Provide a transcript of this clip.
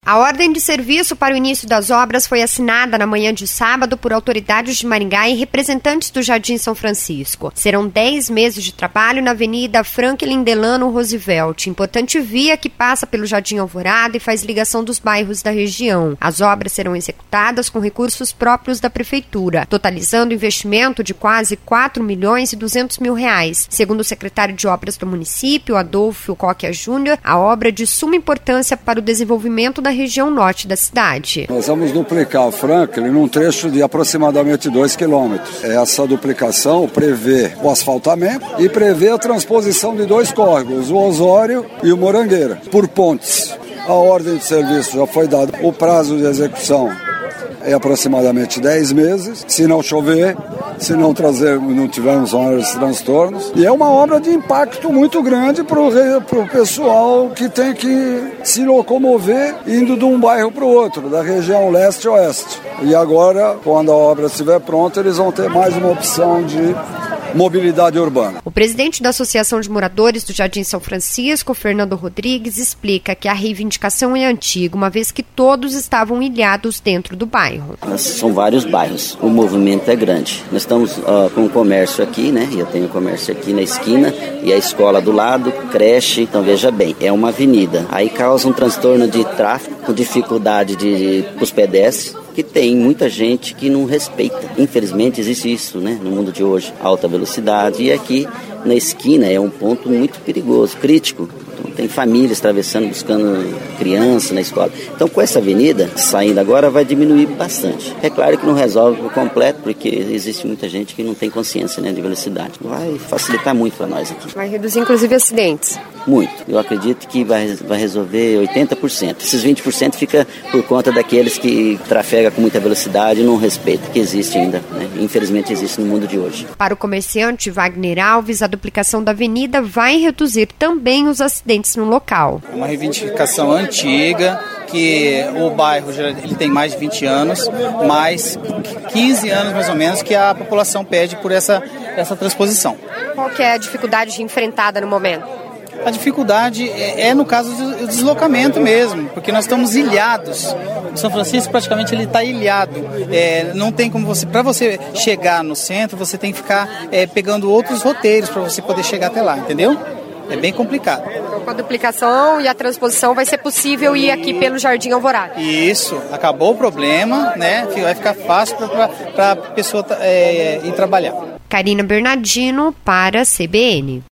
A ordem de serviço para o início das obras foi assinada na manhã de sábado por autoridades de Maringá e representantes do Jardim São Francisco. Serão 10 meses de trabalho na Avenida Franklin Delano Roosevelt, importante via que passa pelo Jardim Alvorada e faz ligação dos bairros da região. As obras serão executadas com recursos próprios da Prefeitura, totalizando investimento de quase R$4.200.000. Segundo o secretário de Obras do município, Adolfo Coquia Júnior, a obra é de suma importância para o desenvolvimento da região norte da cidade. Nós vamos duplicar a Franklin num trecho de aproximadamente 2 quilômetros. Essa duplicação prevê o asfaltamento e prevê a transposição de 2 córregos, o Osório e o Morangueira, por pontes. A ordem de serviço já foi dada. O prazo de execução é aproximadamente 10 meses, se não chover, se não tivermos maiores transtornos. E é uma obra de impacto muito grande para o pessoal que tem que se locomover indo de um bairro para o outro, da região leste-oeste. E agora, quando a obra estiver pronta, eles vão ter mais uma opção de mobilidade urbana. O presidente da Associação de Moradores do Jardim São Francisco, Fernando Rodrigues, explica que a reivindicação é antiga, uma vez que todos estavam ilhados dentro do bairro. São vários bairros, o movimento é grande. Nós estamos com o comércio aqui, né? Eu tenho comércio aqui na esquina e a escola do lado, creche. Então veja bem, é uma avenida. Aí causa um transtorno de tráfego, com dificuldade para os pedestres, que tem muita gente que não respeita. Infelizmente existe isso, né, no mundo de hoje, alta velocidade, e aqui na esquina é um ponto muito perigoso, crítico. Então, tem famílias atravessando, buscando criança na escola. Então com essa avenida, saindo agora, vai diminuir bastante. É claro que não resolve por completo, porque existe muita gente que não tem consciência, né, de velocidade. Vai facilitar muito para nós aqui. Vai reduzir inclusive acidentes? Muito. Eu acredito que vai resolver 80%. Esses 20% fica por conta daqueles que trafegam com muita velocidade e não respeitam, que existe ainda, né? Infelizmente existe no mundo de hoje. Para o comerciante Wagner Alves, a duplicação da avenida vai reduzir também os acidentes no local. É uma reivindicação antiga, que o bairro ele tem mais de 20 anos, mais 15 anos mais ou menos que a população pede por essa transposição. Qual que é a dificuldade enfrentada no momento? A dificuldade é no caso do deslocamento mesmo, porque nós estamos ilhados. O São Francisco praticamente ele está ilhado. Não tem como para você chegar no centro, você tem que ficar pegando outros roteiros para você poder chegar até lá, entendeu? É bem complicado. Então, com a duplicação e a transposição vai ser possível ir aqui pelo Jardim Alvorada. Isso, acabou o problema, né? Vai ficar fácil para a pessoa ir trabalhar. Karina Bernardino para a CBN.